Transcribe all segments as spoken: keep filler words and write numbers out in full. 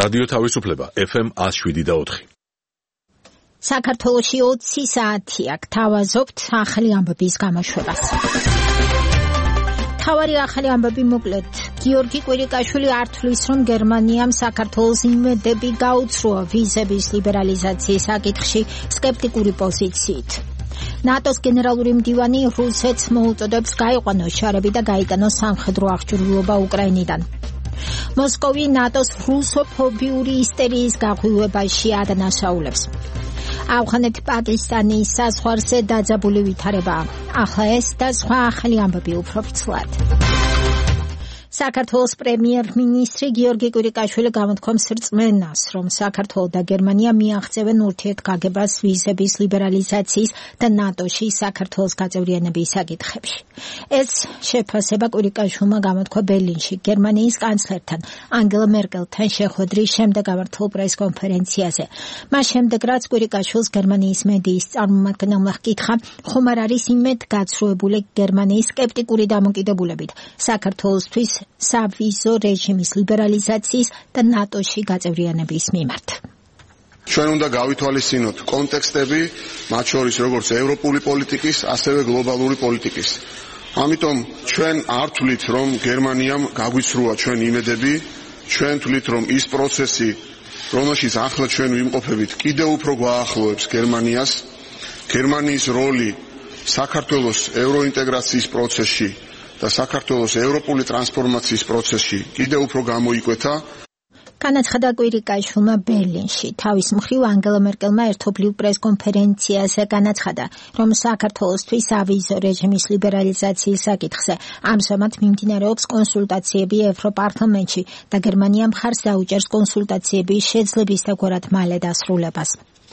რადიო თავისუფლება ეფ ემ one oh seven და four. საქართველოში ოცი საათია გთავაზობთ ახალი ამბების გამოშვებას. თავარი ახალი ამბები მოკლედ. გიორგი კვირიკაშვილი არ თვლის, რომ გერმანიამ საქართველოს იმედები გაუცროა ვიზების ლიბერალიზაციის საკითხში სკეპტიკური პოზიციით. ნატოს გენერალური მდივანი რუსეთს მოუწოდებს გაიყვანოს შარები და გაიტანოს სამხედრო აღჭურვილობა უკრაინიდან. მოსკოვი ნატოს რუსოფობიური ისტერიის გაღვივებაში ადანაშაულებს. ავღანეთ პაკისტანის საზღვარზე დაძაბული ვითარებაა. ახლა ეს და სხვა ახალი ამბები უფრო ფრთლად. საქართველოს პრემიერ-მინისტრი გიორგი კვირიკაშვილი გამოთქვამს რწმენას, რომ საქართველო და გერმანია მიაღწევენ ურთიერთგაგებას ვიზების ლიბერალიზაციის და ნატოში საქართველოს გაწევრიანების საკითხებში. ეს შეფასება კვირიკაშვილმა გამოთქვა ბერლინში გერმანიის კანცლერთან ანგელა მერკელთან შეხვედრის შემდეგ გამართულ პრესკონფერენციაზე. მას შემდეგ, რაც კვირიკაშვილს გერმანიის მედიის წარმომადგენელმა ჰკითხა, ხომ არ არის იმედ გაცრუებული გერმანიის სკეპტიკური დამოკიდებულებით საქართველოსთვის სავიზო რეჟიმის ლიბერალიზაციის და ნატოში გაწევრიანების მიმართ. ჩვენ უნდა გავითვალისწინოთ კონტექსტები, მათ შორის როგორც ევროპული პოლიტიკის, ასევე გლობალური პოლიტიკის. ამიტომ ჩვენ არ თვლით, რომ გერმანიამ გაგვიცრუა ჩვენ იმედები, ჩვენ თვლით, რომ ის პროცესი, რომელშიც ახლა ჩვენ ვიმყოფებით, კიდევ უფრო გვაახლოებს გერმანიას. გერმანიის როლი საქართველოს ევროინტეგრაციის პროცესში და საქართველოს ევროპული ტრანსფორმაციის პროცესში კიდევ უფრო გამოიკვეთა. განაცხადა კვირიკაშვილმა ბერლინში. თავის მხრივ ანგელა მერკელმა ერთობლივ პრესკონფერენციაზე განაცხადა, რომ საქართველოსთვის ავიზო რეჟიმის ლიბერალიზაციის საკითხზე ამჟამად მიმდინარეობს კონსულტაციები ევროპარლამენტში და გერმანია მხარს დაუჭერს კონსულტაციების შეძლებისდაგვარად მალე დასრულებას.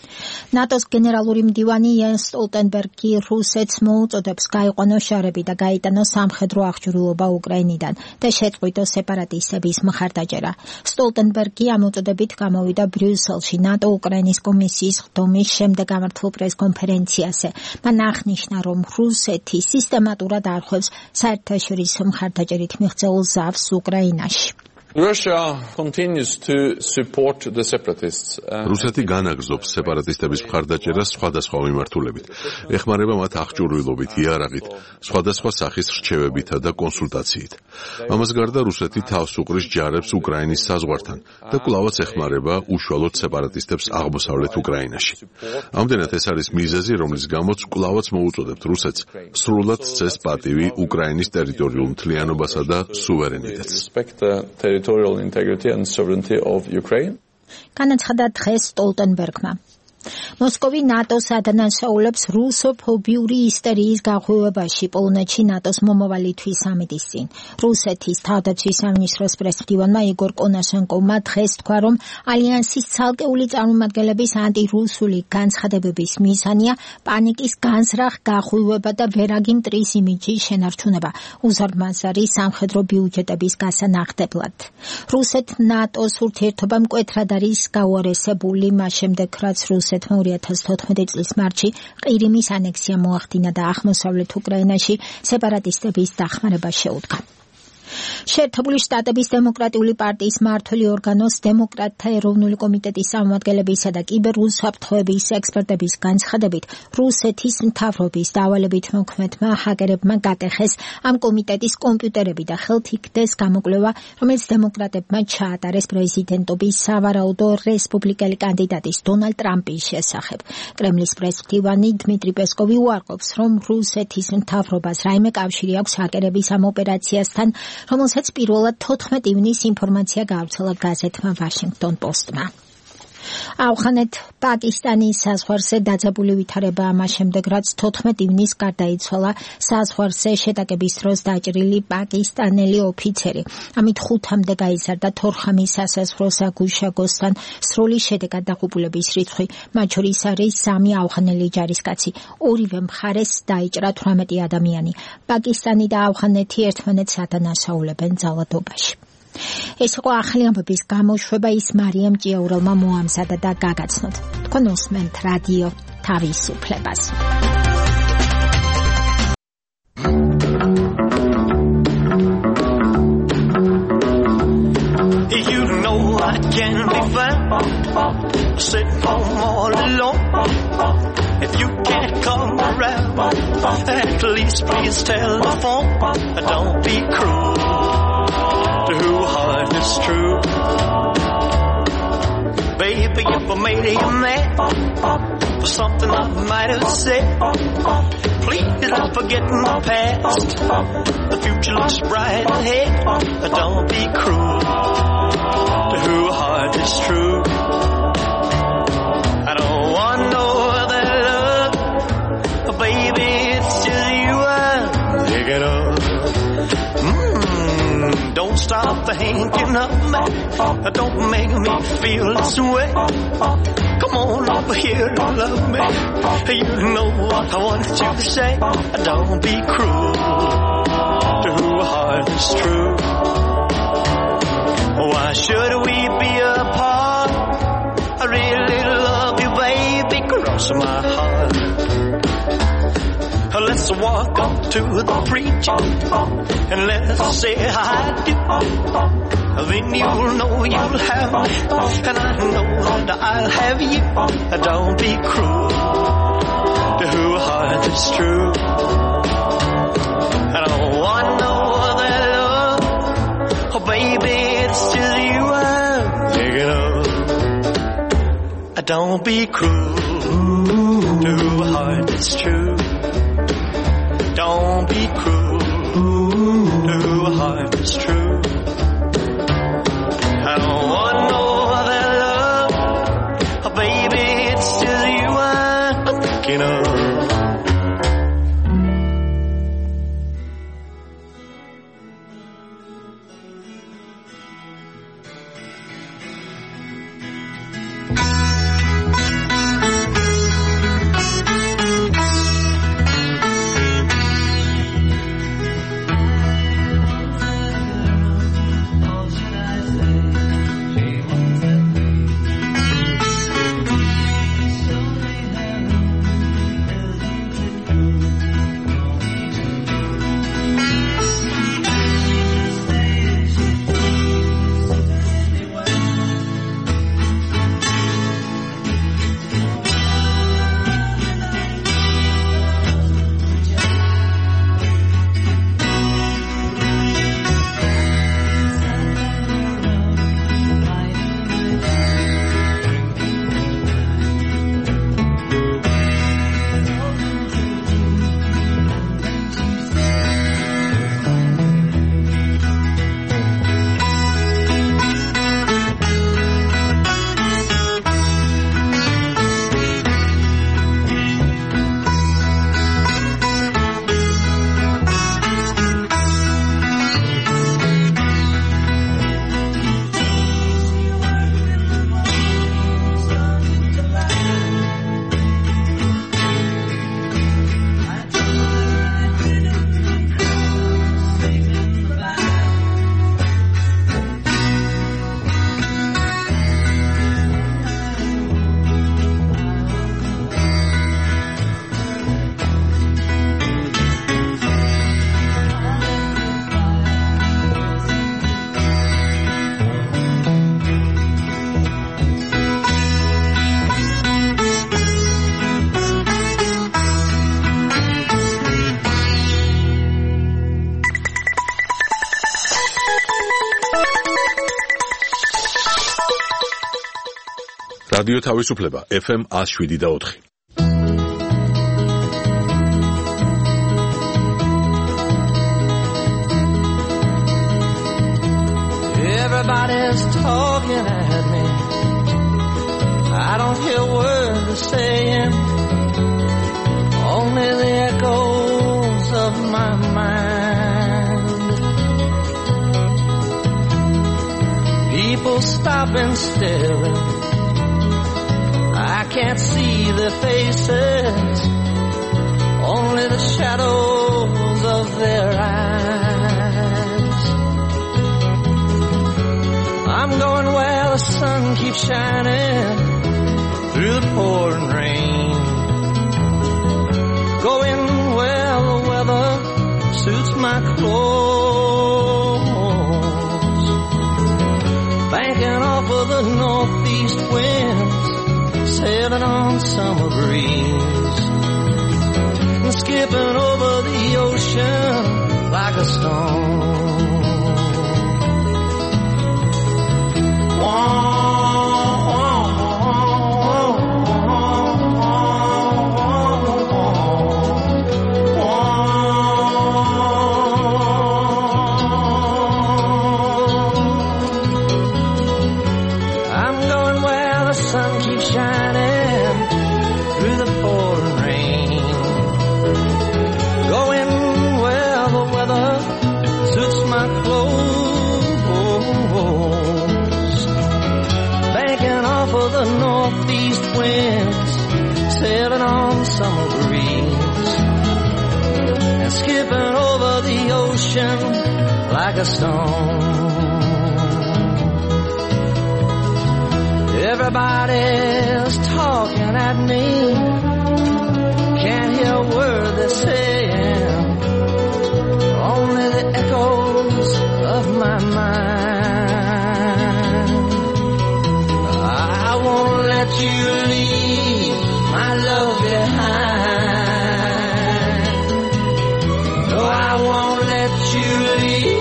ნატოს გენერალური მდივანი იენს სტოლტენბერგი რუსეთს მოუწოდებს გაიყვანოს შარები და გაიტანოს სამხედრო აღჭურვილობა უკრაინიდან და შეწყვიტოს სეპარატისტების მხარდაჭერა. სტოლტენბერგი ამ უწოდებით გამოვიდა ბრიუსელში ნატო უკრაინის კომისიის ხდომის შემდეგ გამართულ პრესკონფერენციაზე. მან აღნიშნა, რომ რუსეთი სისტემატურად არხვევს საერთაშორისო მხარდაჭერით მიღწეულ ზავს უკრაინაში. Russia continues to support the separatists. რუსეთი განაგრძობს სეპარატისტების მხარდაჭერას სხვადასხვა მიმართულებით. ეხმარება მათ აღჭურვილობით, იარაღით, სხვადასხვა სახის რჩევებითა და კონსულტაციით. ამას გარდა რუსეთი თავს უყრის ჯარებს უკრაინის საზღვართან და კვლავაც ეხმარება უშუალოდ სეპარატისტებს აღმოსავლეთ უკრაინაში. ამდენად ეს არის მიზეზი, რომლის გამოც კვლავაც მოუწოდებთ რუსეთს სრულად წეს პატივი უკრაინის ტერიტორიულ მთლიანობასა და სუვერენიტეტს. Territorial integrity and sovereignty of Ukraine. განაცხადა დღეს სტოლტენბერგმა. მოსკოვი ნატოს ადანაშაულებს რუსოფობიური ისტერიის გაღვივებაში პოლონეთში ნატოს მომავალი თვის სამიტის წინ. რუსეთის თავდაცვის სამინისტროს პრესმდივანმა იგორ კონაშენკოვმა დღეს თქვა, რომ ალიანსის ცალკეული წარმომადგენლების ანტირუსული განცხადებების მიზანია პანიკის განზრახ გაღვივება და ვერაგი მტრის იმიჯის შენარჩუნება უზარმაზარი სამხედრო ბიუჯეტების გასანახდებლად. რუსეთ-ნატოს ურთიერთობა მკვეთრად არის გაუარესებული მას შემდეგ, რაც რუსეთი ორი ათას თოთხმეტი წლის მარტში ყირიმის ანექსია მოახდინა და აღმოსავლეთ უკრაინაში სეპარატისტების დახმარება შეუდგა. შეერთებული შტატების დემოკრატიული პარტიის მმართველი ორგანოს დემოკრატთა ეროვნული კომიტეტის წარმომადგენლებისა და კიბერუსაფრთხოების ექსპერტების განცხადებით, რუსეთის მთავრობის დავალებით მოქმედმა ჰაკერებმა გატეხეს ამ კომიტეტის კომპიუტერები და ხელთ იგდეს გამოკვლევა, რომელიც დემოკრატებმა ჩაატარეს პრეზიდენტობის სავარაუდო რესპუბლიკელი კანდიდატის დონალდ ტრამპის შესახებ. კრემლის პრესმდივანი დმიტრი პესკოვი უარყოფს, რომ რუსეთის მთავრობას რაიმე კავშირი აქვს ჰაკერების ამ ოპერაციასთან, რომელსაც პირველად თოთხმეტი ივნისს ინფორმაცია გაავრცელა გაზეთმა ვაშინგტონ პოსტმა. ავღანეთ პაკისტანის საზღვარზე დაძაბული ვითარება ამას შემდეგ, რაც თოთხმეტი ივნისს გარდაიცვალა საზღვარზე შეტაკების დროს დაჭრილი პაკისტანელი ოფიცერი. ამით ხუთამდე გაიზარდა თორხამის სასაზღვრო საგუშაგოსთან სრული შედეგად დაღუპულების რიცხვი, მათ შორის არის სამი ავღანელი ჯარისკაცი. ორივე მხარეს დაიჭრა თვრამეტი ადამიანი. პაკისტანი და ავღანეთი ერთმანეთს ადანაშაულებენ ძალადობაში. ეს იყო ახალი ამბების გამოშვება, ის მარიამ ჭიაურელმა მოამზადა და გაგაცნოთ. თქვენ უსმენთ რადიო თავისუფლებას. You know I can be sitting home all alone. If you can't come around, at least please tell the phone. Don't be cruel to whose heart is true. Baby, if I made you mad for something I might have said, please don't forget my past. The future looks bright ahead. Don't be cruel to whose heart is true. I don't want no other love, baby, it's just you I'm thinking of. Mm, don't stop thinking of me. Don't make me feel this way. Come on over here and love me. You know what I want you to say. Don't be cruel to whose heart is true. Why should we be apart? I really love you, baby, cross my heart. Let's walk up to the preacher and let's say I do. Then you'll know you'll have me, and I know that I'll have you. Don't be cruel to whose heart is true. I don't want no other love, oh baby, it's just you I'm thinking of. Don't be cruel to whose heart is true. Don't be cruel to whose heart is true. I don't want no other love, oh baby, it's just you I'm thinking of. რადიო თავისუფლება ეფ ემ one oh seven და four. Everybody's talking at me. I don't hear words they're saying, only the echoes of my mind. People stop and stare. I can't see their faces, only the shadows of their eyes. I'm going where the sun keeps shining through the pouring rain, going where the weather suits my clothes, banking off of the northeast wind sailing on summer breeze, and skipping over the ocean like a stone. Whoa. Sailing on summer breeze and skipping over the ocean like a stone. Everybody's talking at me, can't hear a word they're saying, only the echoes of my mind. I won't let you leave my love behind. No, I won't let you leave.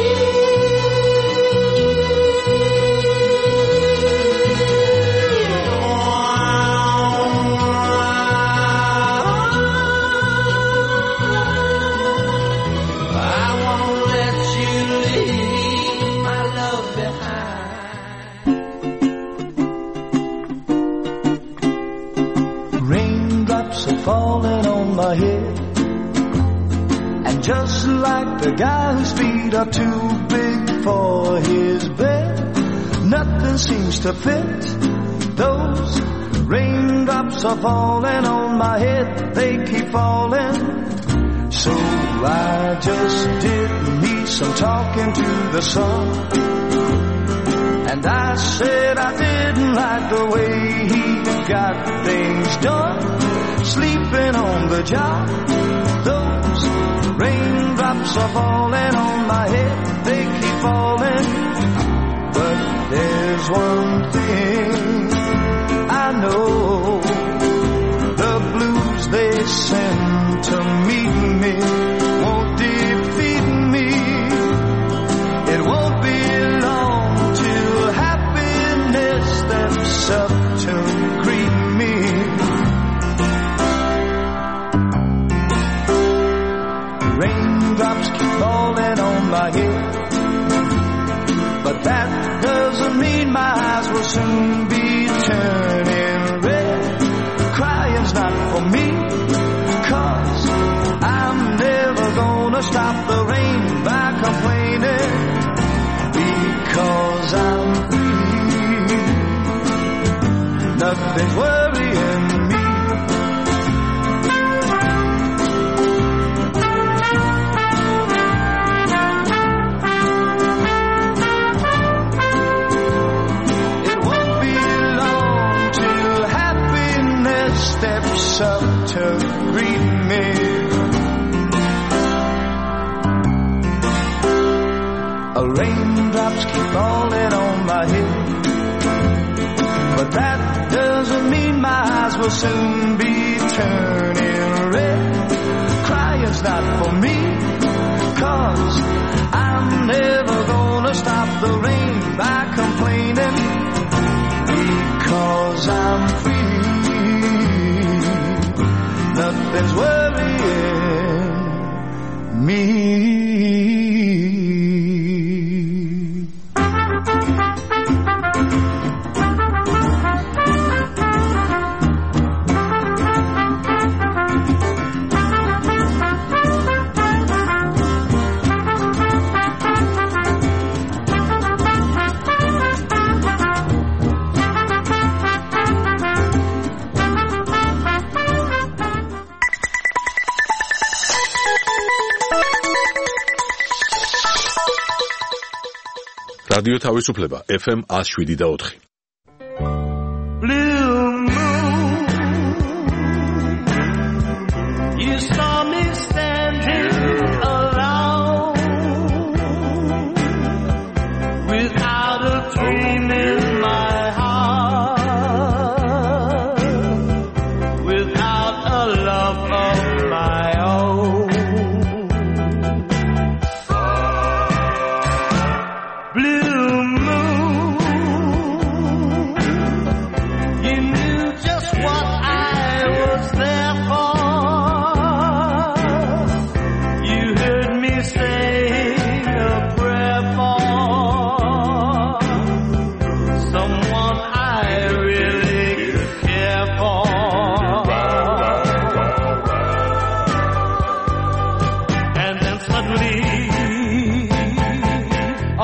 I won't let you leave my love behind. Raindrops are falling on my head, and just like the guy whose feet are too big for his bed, nothing seems to fit. Those raindrops are falling on my head, they keep falling. So I just did me some talking to the sun, and I said I didn't like the way he got things done, sleeping on the job. Those raindrops are falling on my head, they keep falling. But there's one thing I know, the blues they send to meet me won't defeat me. It won't be long till happiness steps up to greet me. Raindrops keep falling on my head, but that doesn't mean my eyes will soon be turning red. Crying's not for me, 'cause I'm never gonna stop the rain by complaining, because I'm free. Nothing's worrying me. Steps up to greet me. Raindrops keep falling on my head, but that doesn't mean my eyes will soon be turning red. Crying's not for me, 'cause I'm never gonna stop the rain by complaining, because I'm free. Nothing's worrying me. რადიო თავისუფლება ეფ ემ one oh seven და four. Blue moon, you saw me standing alone, without a dream in my heart.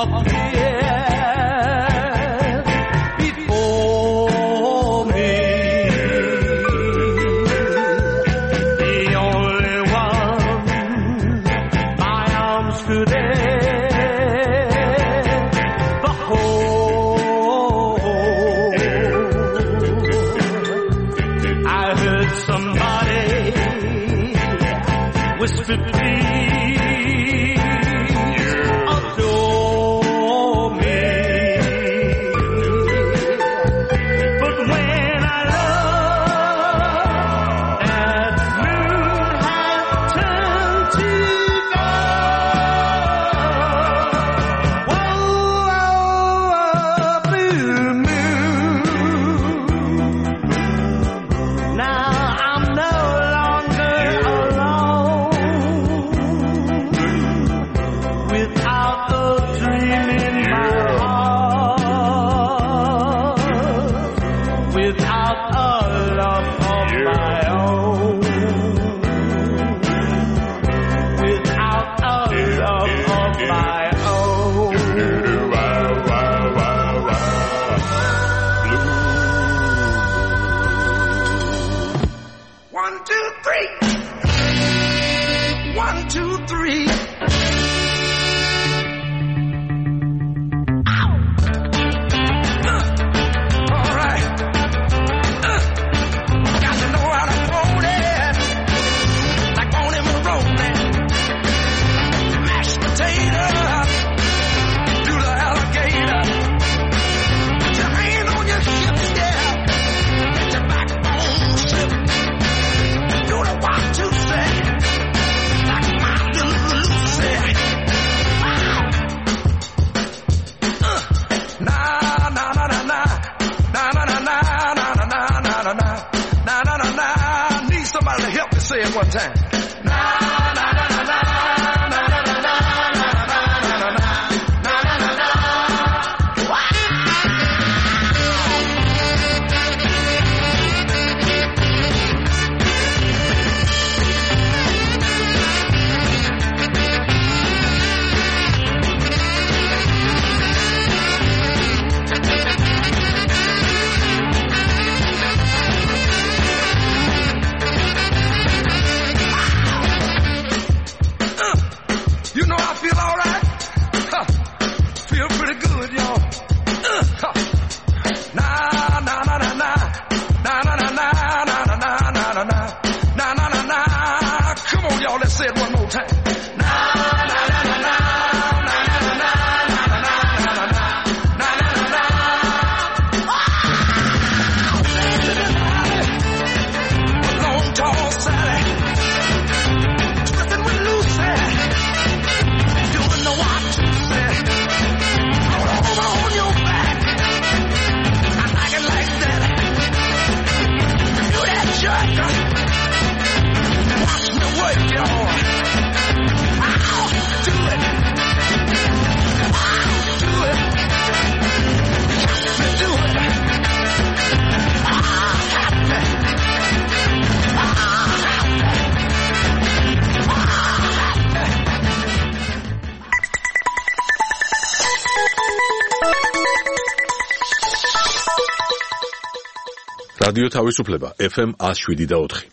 რადიო თავისუფლება ეფ ემ one oh seven და four.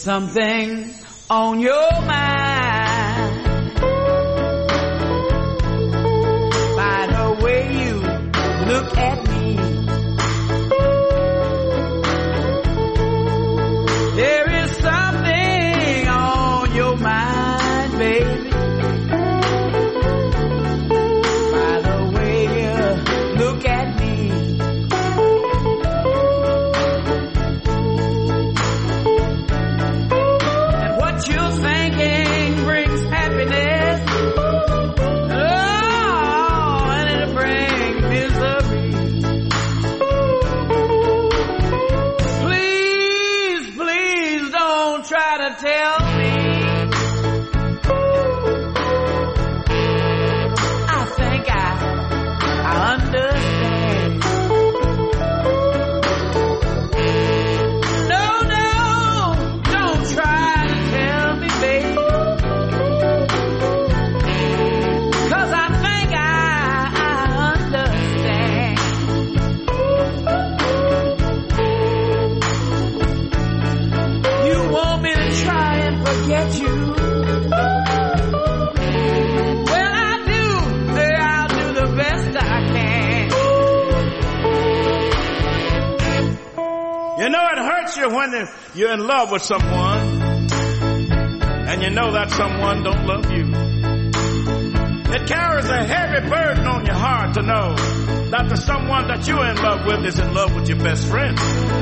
something on your mind. By the way you look at me, there is something on your mind, baby. By the way you look at me. You're thinking brings happiness, oh, and it'll bring misery. Please, please don't try to tell me. I think I, I understand. No, no, don't try. Cause I think I, I understand. You want me to try and forget you? Well, I do. I'll do the best I can. You know, it hurts you when you're in love with someone and you know that someone don't love you. It carries a heavy burden on your heart to know that the someone that you're in love with is in love with your best friend.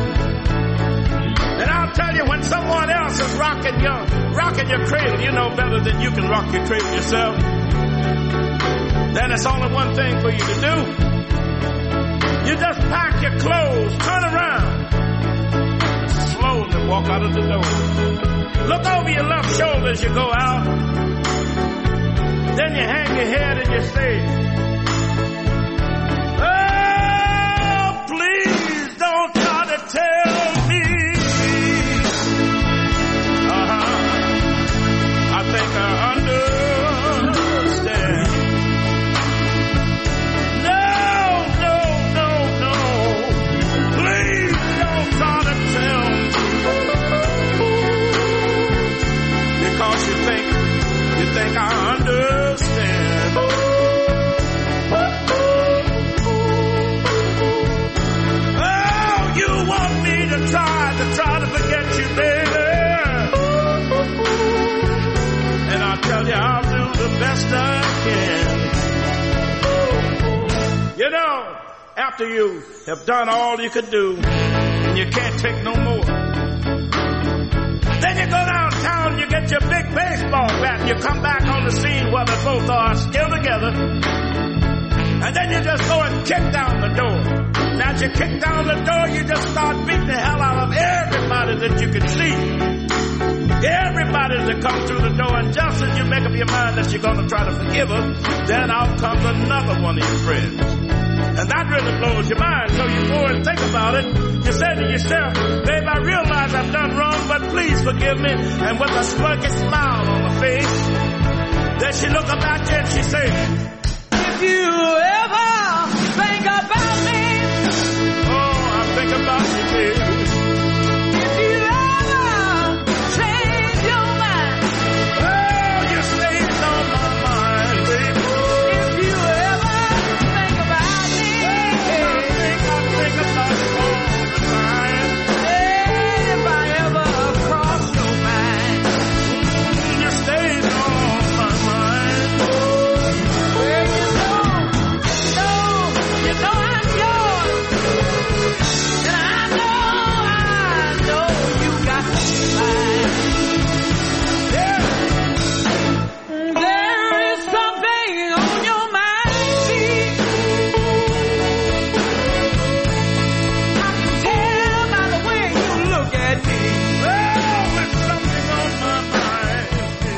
And I'll tell you, when someone else is rocking your, rocking your cradle, you know better than you can rock your cradle yourself. Then it's only one thing for you to do. You just pack your clothes, turn around, and slowly walk out of the door. Look over your left shoulder as you go out. Then you hang your head and you say, oh, please don't try to tell me. Uh-huh. I think I understand. No, no, no, no. Please don't try to tell me. Because you think, you think I understand. Oh, you want me to try, to try to forget you, baby. And I tell you, I'll do the best I can. You know, after you have done all you could do, and you can't take no more, then you go downtown and you get your big baseball bat and you come back on the scene where they both are still together. And then you just go and kick down the door. Now as you kick down the door, you just start beating the hell out of everybody that you can see. Everybody that comes through the door, and just as you make up your mind that you're going to try to forgive her, then out comes another one of your friends. And that really blows your mind. So you go and think about it. You say to yourself, babe, I realize I've done wrong, but please forgive me. And with a smirky smile on her face, then she look up at you and she say, if you ever think about me, oh, I think about you, baby. If you ever change your mind, oh, you stays on my mind, baby. If you ever think about me, I think I think about you all the time. Hey, if I ever cross your mind, you stays on my mind. Well, you know, you know, you know I'm yours, and I know, I know you got mine. There, there is something on your mind, see. I can tell by the way you look at me. Oh, there's something on my mind.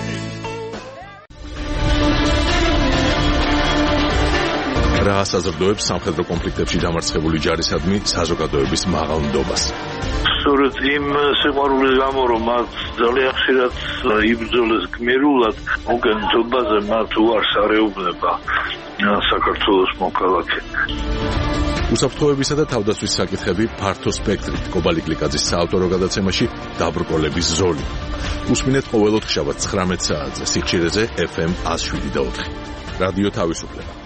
რა ასაზრდოებს სამხედრო კონფლიქტებში დამარცხებული ჯარისადმი საზოგადოების მაღალ ნდობას? სწორედ იმ სიყვარულის გამო, რომ მათ ძალიან ხშირად იბრძოლეს გმირულად, მოგენწობაზე მათ უარს არეუბნება საქართველოს მოქალაქე. უსაფრთხოებისა და თავდაცვის საკითხები ფართო სპექტრით. კობალი გლიკაძის საავტორო გადაცემაში დაბრკოლების ზოლი. უსმინეთ ყოველ ოთხშაბათს ცხრამეტ საათზე სიხშირეზე ეფ ემ one oh seven point four. რადიო თავისუფლება.